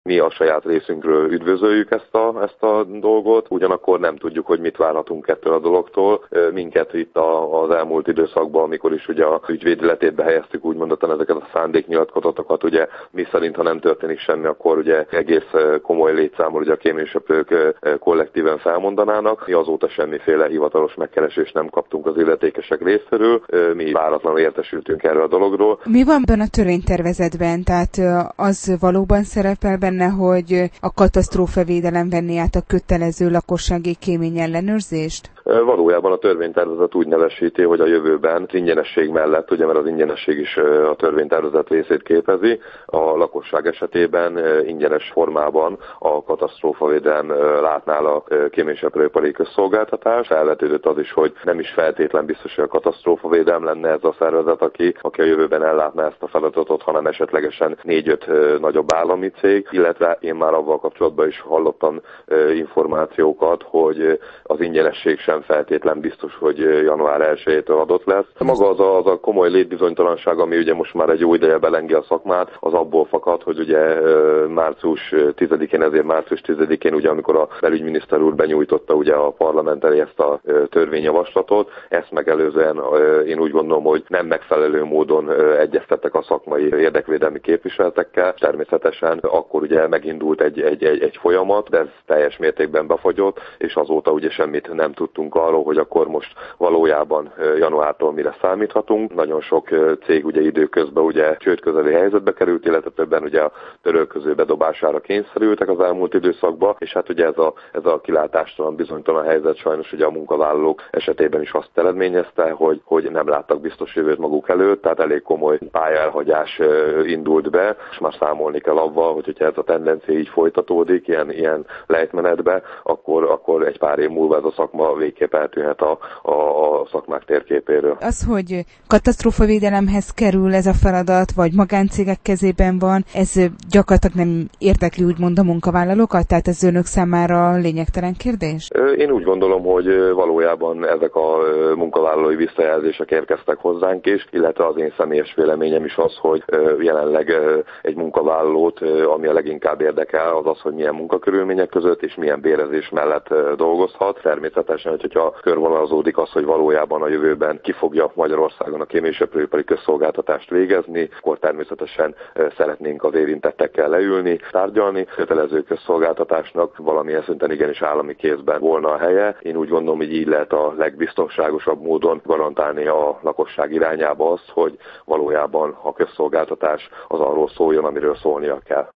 Mi a saját részünkről üdvözöljük ezt a dolgot, ugyanakkor nem tudjuk, hogy mit várhatunk ettől a dologtól. Minket itt az elmúlt időszakban, amikor is ugye a ügyvéd életébe helyeztük úgymondottan ezeket a szándéknyilatkozatokat, ugye mi szerint, ha nem történik semmi, akkor ugye egész komoly létszámmal ugye a kéményseprők kollektíven felmondanának. Mi azóta semmiféle hivatalos megkeresést nem kaptunk az illetékesek részéről. Mi váratlanul értesültünk erről a dologról. Mi van benne a törvénytervezetben? Tehát az valóban szerepel benne, hogy a katasztrófavédelem venné át a kötelező lakossági kémény ellenőrzést? Valójában a törvénytervezet úgy nevesíti, hogy a jövőben az ingyenesség mellett, ugye mert az ingyenesség is a törvénytervezet részét képezi, a lakosság esetében ingyenes formában a katasztrófavédelem látná a kéményseprőipari közszolgáltatás. Felvetődött az is, hogy nem is feltétlen biztos, hogy a katasztrófavédelem lenne ez a szervezet, aki a jövőben ellátná ezt a feladatot, hanem esetlegesen 4-5 nagyobb állami cég, illetve én már avval kapcsolatban is hallottam információkat, hogy az ingyenesség sem feltétlen biztos, hogy január 1-től adott lesz. Maga az a komoly létbizonytalanság, ami ugye most már egy jó ideje belengi a szakmát, az abból fakad, hogy ugye március 10-én, ezért március 10-én, ugye amikor a belügyminiszter úr benyújtotta ugye a parlament elé ezt a törvényjavaslatot, ezt megelőzően én úgy gondolom, hogy nem megfelelő módon egyeztettek a szakmai érdekvédelmi képviseletekkel. Természetesen akkor ugye megindult egy folyamat, de ez teljes mértékben befagyott, és azóta ugye semmit nem tudtunk arról, hogy akkor most valójában januártól mire számíthatunk. Nagyon sok cég ugye időközben ugye csődközeli helyzetbe került, illetve többen ugye a törölköző bedobására kényszerültek az elmúlt időszakban, és hát ugye ez a kilátástalan, bizonytalan helyzet sajnos ugye a munkavállalók esetében is azt eredményezte, hogy nem láttak biztos jövőt maguk előtt, tehát elég komoly pályaelhagyás indult be, és már számolni kell avval, hogyha ez a tendencia így folytatódik, ilyen lejtmenetbe, akkor egy pár év múlva ez a szakma végképp eltűnhet a szakmák térképéről. Az, hogy katasztrófavédelemhez kerül ez a feladat, vagy magáncégek kezében van, ez gyakorlatilag nem érdekli úgymond a munkavállalókat? Tehát ez önök számára lényegtelen kérdés? Én úgy gondolom, hogy valójában ezek a munkavállalói visszajelzések érkeztek hozzánk is, illetve az én személyes véleményem is az, hogy jelenleg egy munkavállalót, ami a leginkább érdekel, az az, hogy milyen munkakörülmények között és milyen bérezés mellett dolgozhat. Természetesen, hogyha körvonalazódik az, hogy valójában a jövőben ki fogja Magyarországon a kéményseprőipari közszolgáltatást végezni, akkor természetesen szeretnénk az érintettekkel leülni, tárgyalni. Kötelező közszolgáltatásnak valamilyen szinten igenis állami kézben volna a helye. Én úgy gondolom, hogy így lehet a legbiztonságosabb módon garantálni a lakosság irányába azt, hogy valójában a közszolgáltatás az arról szóljon, amiről szólnia kell.